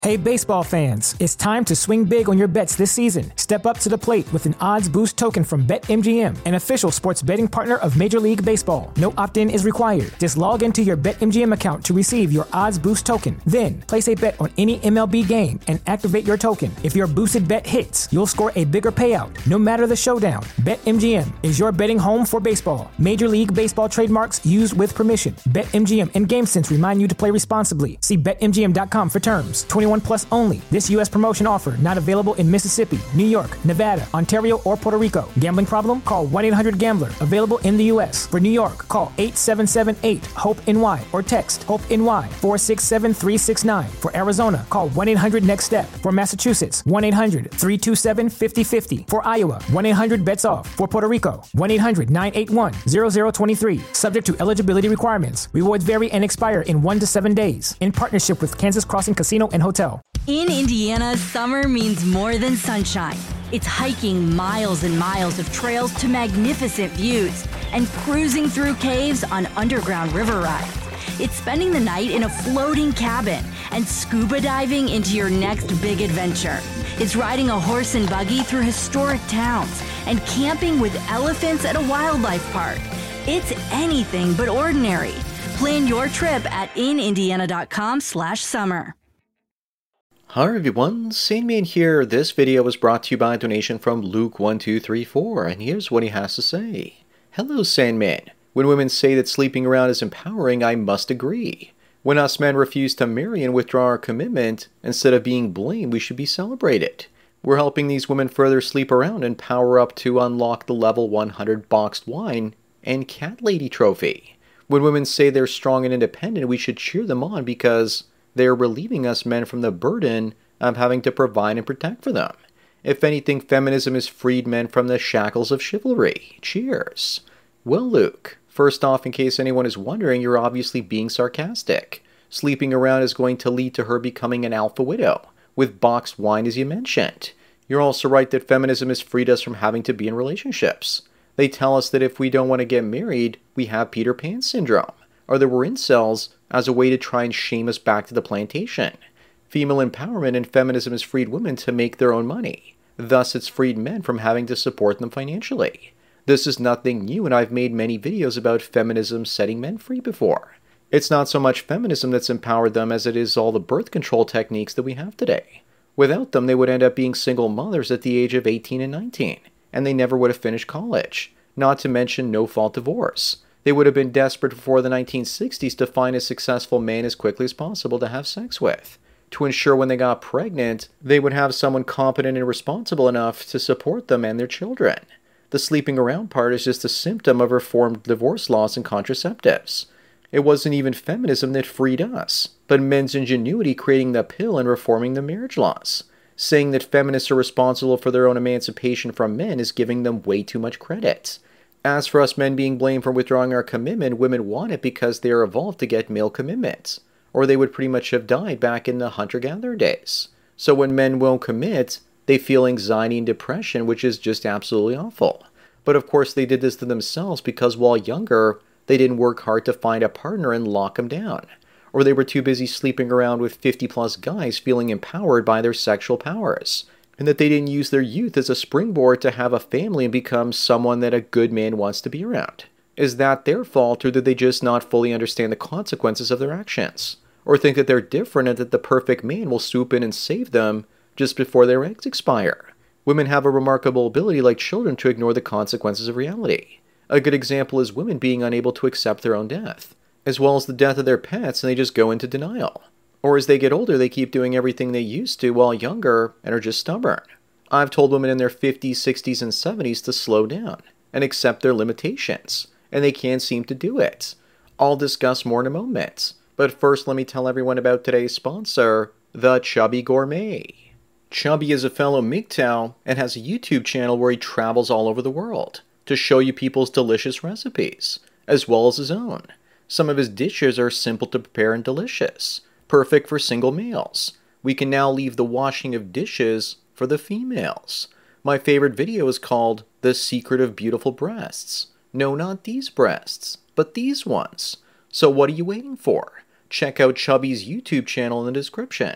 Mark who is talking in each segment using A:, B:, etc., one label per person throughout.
A: Hey baseball fans, it's time to swing big on your bets this season. Step up to the plate with an odds boost token from BetMGM, an official sports betting partner of Major League Baseball. No opt-in is required. Just log into your BetMGM account to receive your odds boost token. Then, place a bet on any MLB game and activate your token. If your boosted bet hits, you'll score a bigger payout, no matter the showdown. BetMGM is your betting home for baseball. Major League Baseball trademarks used with permission. BetMGM and GameSense remind you to play responsibly. See BetMGM.com for terms. 21 plus only. This U.S. promotion offer not available in Mississippi, New York, Nevada, Ontario, or Puerto Rico. Gambling problem? Call 1-800-GAMBLER. Available in the U.S. For New York, call 877-8-HOPE-NY or text HOPE-NY 467-369. For Arizona, call 1-800-NEXT-STEP. For Massachusetts, 1-800-327-5050. For Iowa, 1-800-BETS-OFF. For Puerto Rico, 1-800-981-0023. Subject to eligibility requirements. Rewards vary and expire in 1 to 7 days. In partnership with Kansas Crossing Casino and Hotel.
B: In Indiana, summer means more than sunshine. It's hiking miles and miles of trails to magnificent views and cruising through caves on underground river rides. It's spending the night in a floating cabin and scuba diving into your next big adventure. It's riding a horse and buggy through historic towns and camping with elephants at a wildlife park. It's anything but ordinary. Plan your trip at inindiana.com/summer.
C: Hi everyone, Sandman here. This video was brought to you by a donation from Luke1234, and here's what he has to say. Hello Sandman. When women say that sleeping around is empowering, I must agree. When us men refuse to marry and withdraw our commitment, instead of being blamed, we should be celebrated. We're helping these women further sleep around and power up to unlock the level 100 boxed wine and cat lady trophy. When women say they're strong and independent, we should cheer them on because they are relieving us men from the burden of having to provide and protect for them. If anything, feminism has freed men from the shackles of chivalry. Cheers. Well, Luke, first off, in case anyone is wondering, you're obviously being sarcastic. Sleeping around is going to lead to her becoming an alpha widow, with boxed wine as you mentioned. You're also right that feminism has freed us from having to be in relationships. They tell us that if we don't want to get married, we have Peter Pan syndrome, or that we're incels, as a way to try and shame us back to the plantation. Female empowerment and feminism has freed women to make their own money. Thus, it's freed men from having to support them financially. This is nothing new, and I've made many videos about feminism setting men free before. It's not so much feminism that's empowered them as it is all the birth control techniques that we have today. Without them, they would end up being single mothers at the age of 18 and 19, and they never would have finished college, not to mention no-fault divorce. They would have been desperate before the 1960s to find a successful man as quickly as possible to have sex with, to ensure when they got pregnant, they would have someone competent and responsible enough to support them and their children. The sleeping around part is just a symptom of reformed divorce laws and contraceptives. It wasn't even feminism that freed us, but men's ingenuity creating the pill and reforming the marriage laws. Saying that feminists are responsible for their own emancipation from men is giving them way too much credit. As for us men being blamed for withdrawing our commitment, women want it because they are evolved to get male commitments, or they would pretty much have died back in the hunter-gatherer days. So when men won't commit, they feel anxiety and depression, which is just absolutely awful. But of course they did this to themselves because while younger, they didn't work hard to find a partner and lock them down. Or they were too busy sleeping around with 50-plus guys feeling empowered by their sexual powers, and that they didn't use their youth as a springboard to have a family and become someone that a good man wants to be around. Is that their fault, or did they just not fully understand the consequences of their actions? Or think that they're different and that the perfect man will swoop in and save them just before their eggs expire? Women have a remarkable ability like children to ignore the consequences of reality. A good example is women being unable to accept their own death, as well as the death of their pets, and they just go into denial. Or as they get older, they keep doing everything they used to while younger and are just stubborn. I've told women in their 50s, 60s, and 70s to slow down and accept their limitations, and they can't seem to do it. I'll discuss more in a moment, but first let me tell everyone about today's sponsor, The Chubby Gourmet. Chubby is a fellow MGTOW and has a YouTube channel where he travels all over the world to show you people's delicious recipes, as well as his own. Some of his dishes are simple to prepare and delicious, perfect for single males. We can now leave the washing of dishes for the females. My favorite video is called The Secret of Beautiful Breasts. No, not these breasts, but these ones. So what are you waiting for? Check out Chubby's YouTube channel in the description.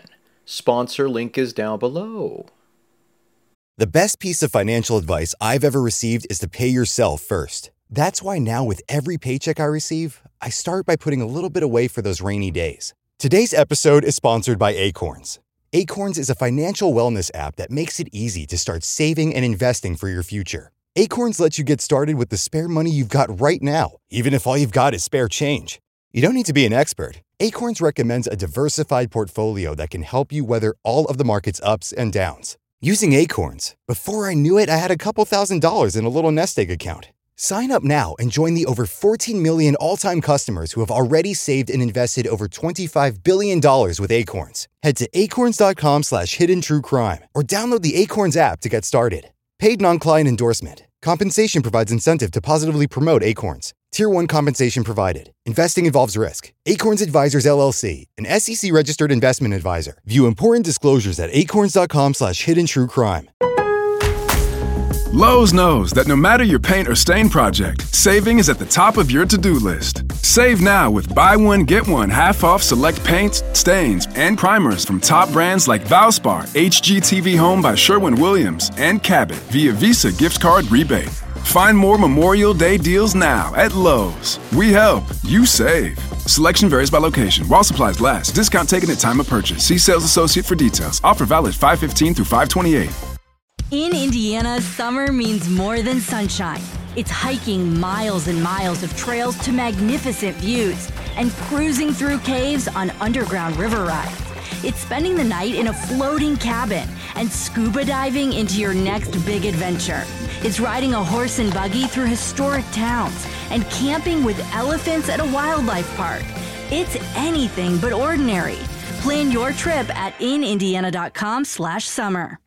C: Sponsor link is down below.
D: The best piece of financial advice I've ever received is to pay yourself first. That's why now with every paycheck I receive, I start by putting a little bit away for those rainy days. Today's episode is sponsored by Acorns. Acorns is a financial wellness app that makes it easy to start saving and investing for your future. Acorns lets you get started with the spare money you've got right now, even if all you've got is spare change. You don't need to be an expert. Acorns recommends a diversified portfolio that can help you weather all of the market's ups and downs. Using Acorns, before I knew it, I had a couple $1,000s in a little nest egg account. Sign up now and join the over 14 million all-time customers who have already saved and invested over $25 billion with Acorns. Head to acorns.com/hiddentruecrime or download the Acorns app to get started. Paid non-client endorsement. Compensation provides incentive to positively promote Acorns. Tier 1 compensation provided. Investing involves risk. Acorns Advisors LLC, an SEC-registered investment advisor. View important disclosures at acorns.com/hiddentruecrime.
E: Lowe's knows that no matter your paint or stain project, saving is at the top of your to-do list. Save now with buy one, get one half off select paints, stains, and primers from top brands like Valspar, HGTV Home by Sherwin-Williams, and Cabot via Visa gift card rebate. Find more Memorial Day deals now at Lowe's. We help, you save. Selection varies by location. While supplies last, discount taken at time of purchase. See sales associate for details. Offer valid 5/15 through 5/28.
B: In Indiana, summer means more than sunshine. It's hiking miles and miles of trails to magnificent views and cruising through caves on underground river rides. It's spending the night in a floating cabin and scuba diving into your next big adventure. It's riding a horse and buggy through historic towns and camping with elephants at a wildlife park. It's anything but ordinary. Plan your trip at inindiana.com/summer.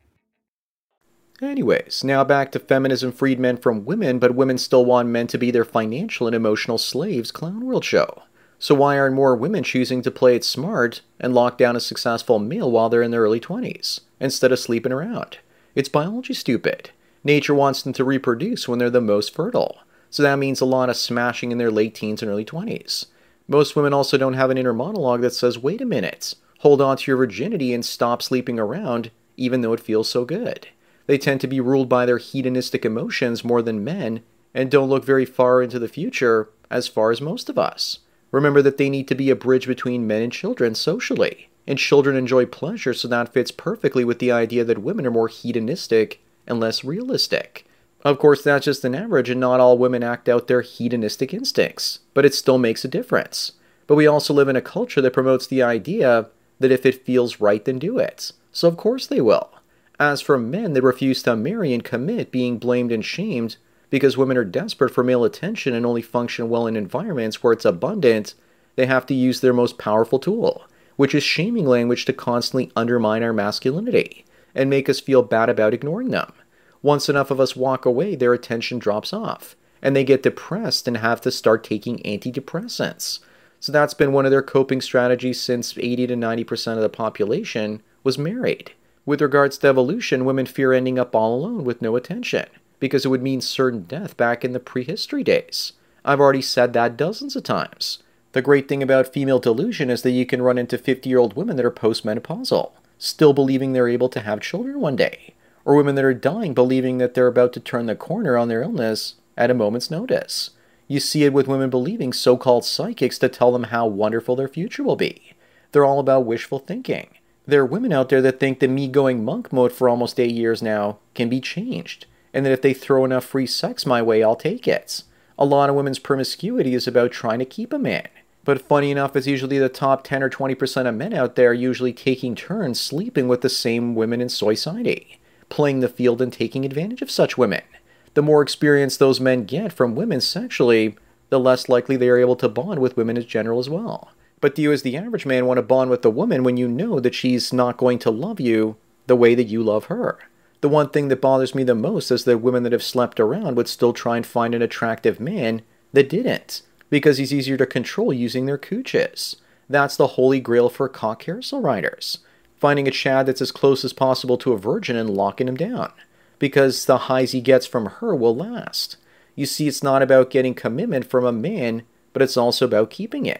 C: Anyways, now back to feminism freed men from women, but women still want men to be their financial and emotional slaves clown world show. So why aren't more women choosing to play it smart and lock down a successful male while they're in their early 20s, instead of sleeping around? It's biology, stupid. Nature wants them to reproduce when they're the most fertile, so that means a lot of smashing in their late teens and early 20s. Most women also don't have an inner monologue that says, wait a minute, hold on to your virginity and stop sleeping around, even though it feels so good. They tend to be ruled by their hedonistic emotions more than men, and don't look very far into the future, as far as most of us. Remember that they need to be a bridge between men and children socially, and children enjoy pleasure, so that fits perfectly with the idea that women are more hedonistic and less realistic. Of course, that's just an average, and not all women act out their hedonistic instincts, but it still makes a difference. But we also live in a culture that promotes the idea that if it feels right, then do it. So of course they will. As for men, they refuse to marry and commit, being blamed and shamed because women are desperate for male attention and only function well in environments where it's abundant. They have to use their most powerful tool, which is shaming language, to constantly undermine our masculinity and make us feel bad about ignoring them. Once enough of us walk away, their attention drops off, and they get depressed and have to start taking antidepressants. So that's been one of their coping strategies since 80 to 90% of the population was married. With regards to evolution, women fear ending up all alone with no attention, because it would mean certain death back in the prehistory days. I've already said that dozens of times. The great thing about female delusion is that you can run into 50-year-old women that are postmenopausal, still believing they're able to have children one day, or women that are dying believing that they're about to turn the corner on their illness at a moment's notice. You see it with women believing so-called psychics to tell them how wonderful their future will be. They're all about wishful thinking. There are women out there that think that me going monk mode for almost 8 years now can be changed, and that if they throw enough free sex my way, I'll take it. A lot of women's promiscuity is about trying to keep a man. But funny enough, it's usually the top 10 or 20% of men out there usually taking turns sleeping with the same women in society, playing the field and taking advantage of such women. The more experience those men get from women sexually, the less likely they are able to bond with women in general as well. But do you as the average man want to bond with a woman when you know that she's not going to love you the way that you love her? The one thing that bothers me the most is that women that have slept around would still try and find an attractive man that didn't, because he's easier to control using their cooches. That's the holy grail for cock carousel riders. Finding a Chad that's as close as possible to a virgin and locking him down, because the highs he gets from her will last. You see, it's not about getting commitment from a man, but it's also about keeping it.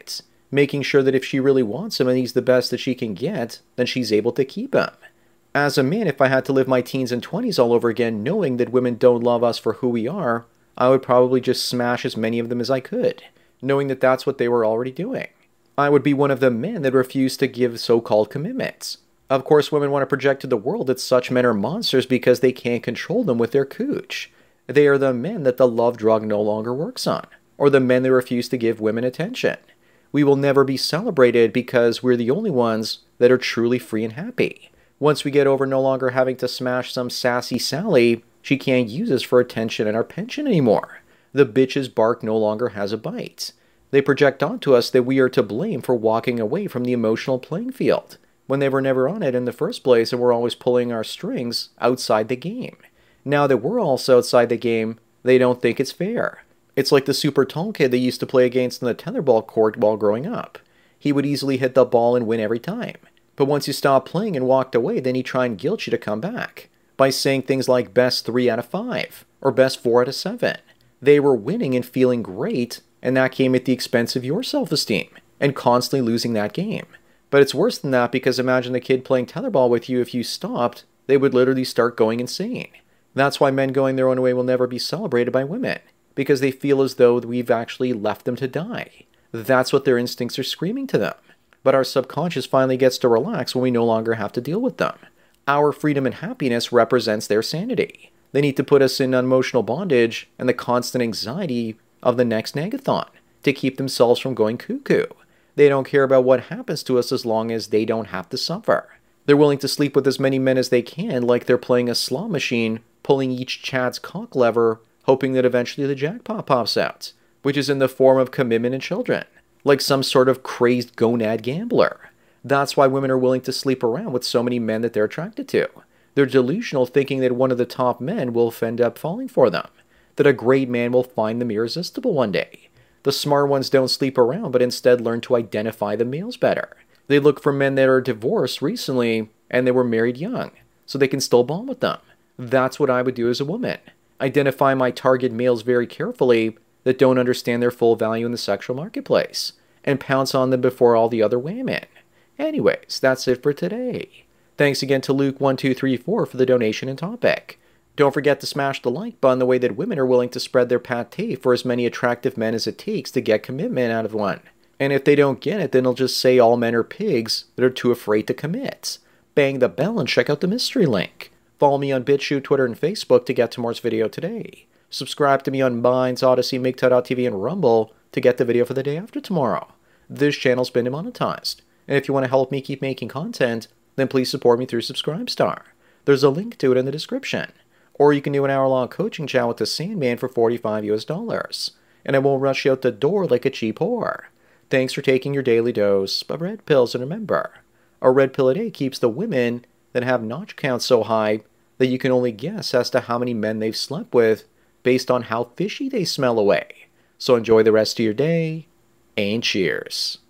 C: making sure that if she really wants him and he's the best that she can get, then she's able to keep him. As a man, if I had to live my teens and 20s all over again knowing that women don't love us for who we are, I would probably just smash as many of them as I could, knowing that that's what they were already doing. I would be one of the men that refused to give so-called commitments. Of course, women want to project to the world that such men are monsters because they can't control them with their cooch. They are the men that the love drug no longer works on, or the men that refuse to give women attention. We will never be celebrated because we're the only ones that are truly free and happy. Once we get over no longer having to smash some sassy Sally, she can't use us for attention and our pension anymore. The bitch's bark no longer has a bite. They project onto us that we are to blame for walking away from the emotional playing field, when they were never on it in the first place and we're always pulling our strings outside the game. Now that we're also outside the game, they don't think it's fair. It's like the super tall kid they used to play against in the tetherball court while growing up. He would easily hit the ball and win every time. But once you stopped playing and walked away, then he'd try and guilt you to come back by saying things like best 3 out of 5 or best 4 out of 7. They were winning and feeling great, and that came at the expense of your self-esteem and constantly losing that game. But it's worse than that because imagine the kid playing tetherball with you. If you stopped, they would literally start going insane. That's why men going their own way will never be celebrated by women, because they feel as though we've actually left them to die. That's what their instincts are screaming to them. But our subconscious finally gets to relax when we no longer have to deal with them. Our freedom and happiness represents their sanity. They need to put us in emotional bondage and the constant anxiety of the next negathon to keep themselves from going cuckoo. They don't care about what happens to us as long as they don't have to suffer. They're willing to sleep with as many men as they can, like they're playing a slot machine, pulling each Chad's cock lever, hoping that eventually the jackpot pops out, which is in the form of commitment and children, like some sort of crazed gonad gambler. That's why women are willing to sleep around with so many men that they're attracted to. They're delusional, thinking that one of the top men will end up falling for them, that a great man will find them irresistible one day. The smart ones don't sleep around, but instead learn to identify the males better. They look for men that are divorced recently and they were married young, so they can still bond with them. That's what I would do as a woman. Identify my target males very carefully that don't understand their full value in the sexual marketplace, and pounce on them before all the other women. Anyways, that's it for today. Thanks again to Luke1234 for the donation and topic. Don't forget to smash the like button the way that women are willing to spread their pate for as many attractive men as it takes to get commitment out of one. And if they don't get it, then they'll just say all men are pigs that are too afraid to commit. Bang the bell and check out the mystery link. Follow me on BitChute, Twitter, and Facebook to get tomorrow's video today. Subscribe to me on Minds, Odyssey, MGTOW.tv, and Rumble to get the video for the day after tomorrow. This channel's been demonetized, and if you want to help me keep making content, then please support me through Subscribestar. There's a link to it in the description. Or you can do an hour-long coaching chat with the Sandman for $45 US, and I won't rush you out the door like a cheap whore. Thanks for taking your daily dose of red pills, and remember, a red pill a day keeps the women that have notch counts so high that you can only guess as to how many men they've slept with based on how fishy they smell away. So enjoy the rest of your day, and cheers.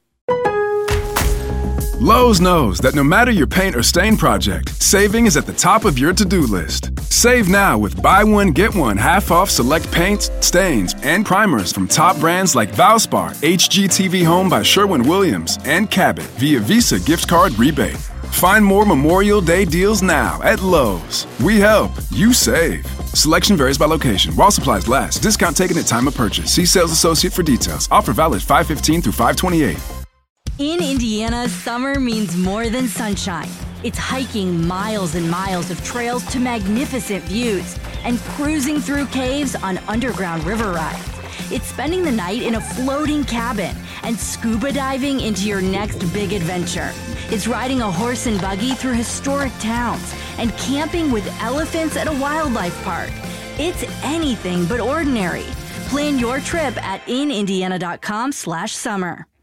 E: Lowe's knows that no matter your paint or stain project, saving is at the top of your to-do list. Save now with buy one, get one half off select paints, stains, and primers from top brands like Valspar, HGTV Home by Sherwin-Williams, and Cabot via Visa gift card rebate. Find more Memorial Day deals now at Lowe's. We help, you save. Selection varies by location. While supplies last. Discount taken at time of purchase. See sales associate for details. Offer valid 5/15 through 5/28.
B: In Indiana, summer means more than sunshine. It's hiking miles and miles of trails to magnificent views and cruising through caves on underground river rides. It's spending the night in a floating cabin and scuba diving into your next big adventure. It's riding a horse and buggy through historic towns and camping with elephants at a wildlife park. It's anything but ordinary. Plan your trip at inindiana.com/summer.